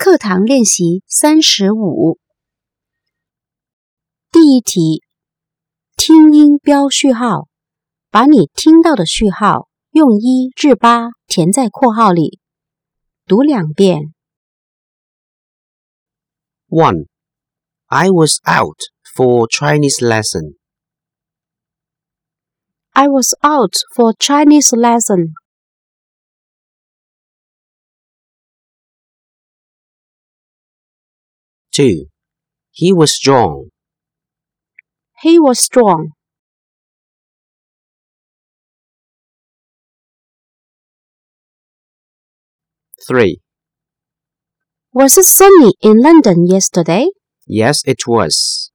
课堂练习35。第一题，听音标序号，把你听到的序号用1至8填在括号里，读2遍。 1. I was out for Chinese lesson. I was out for Chinese lesson. 2. He was strong. He was strong. 3. Was it sunny in London yesterday? Yes, it was.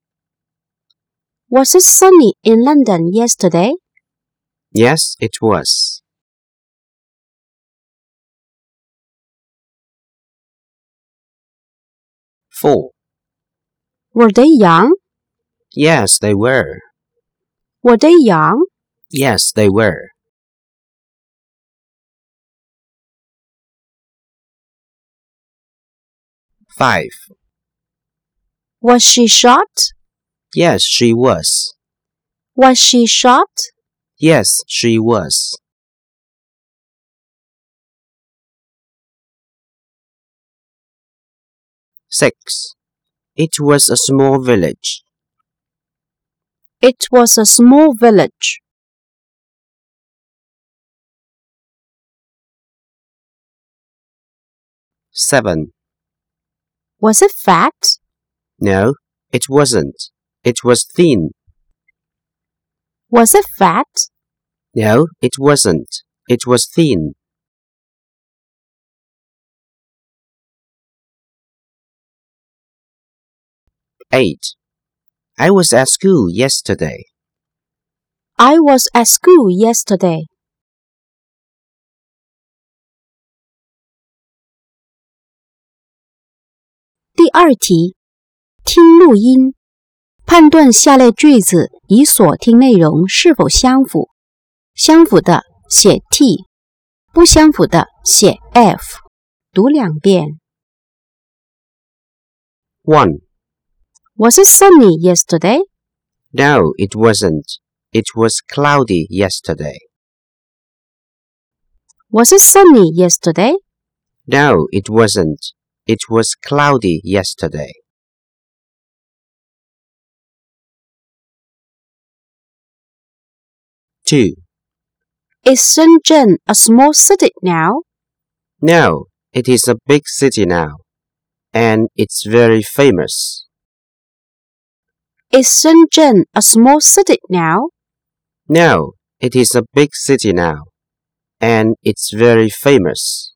Was it sunny in London yesterday? Yes, it was. 4. Were they young? Yes, they were. Were they young? Yes, they were. 5. Was she shot? Yes, she was. Was she shot? Yes, she was. 6. It was a small village. It was a small village. 7. Was it fat? No, it wasn't. It was thin. Was it fat? No, it wasn't. It was thin. 8. I was at school yesterday. I was at school yesterday. 第二题，听录音，判断下列句子与所听内容是否相符。相符的写 T， 不相符的写 F。读2遍。 1. Was it sunny yesterday? No, it wasn't. It was cloudy yesterday. Was it sunny yesterday? No, it wasn't. It was cloudy yesterday. 2. Is Shenzhen a small city now? No, it is a big city now, and it's very famous. Is Shenzhen a small city now? No, it is a big city now, and it's very famous.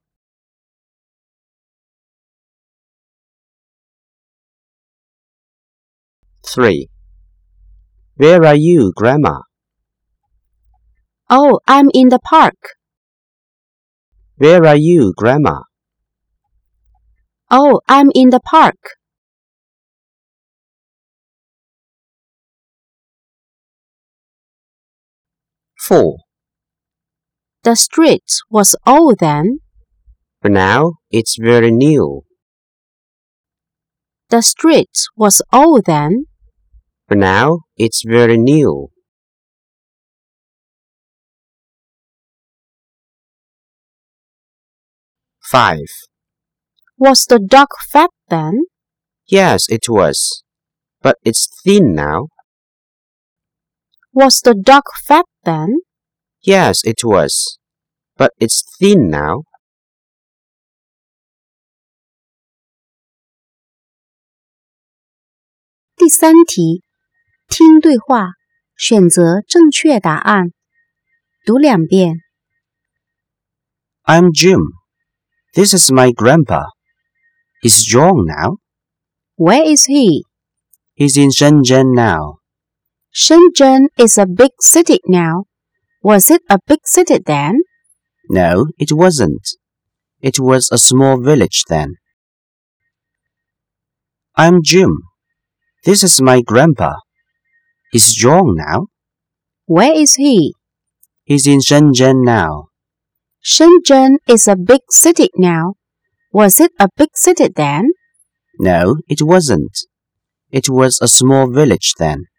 3. Where are you, Grandma? Oh, I'm in the park. Where are you, Grandma? Oh, I'm in the park. 4. The street was old then. But now it's very new. The street was old then. But now it's very new. 5. Was the dog fat then? Yes, it was. But it's thin now. Was the dog fat then? Yes, it was. But it's thin now. 第三题，听对话，选择正确答案。读2遍。 I'm Jim. This is my grandpa. He's strong now. Where is he? He's in Shenzhen now. Shenzhen is a big city now. Was it a big city then? No, it wasn't. It was a small village then. I'm Jim. This is my grandpa. He's strong now. Where is he? He's in Shenzhen now. Shenzhen is a big city now. Was it a big city then? No, it wasn't. It was a small village then.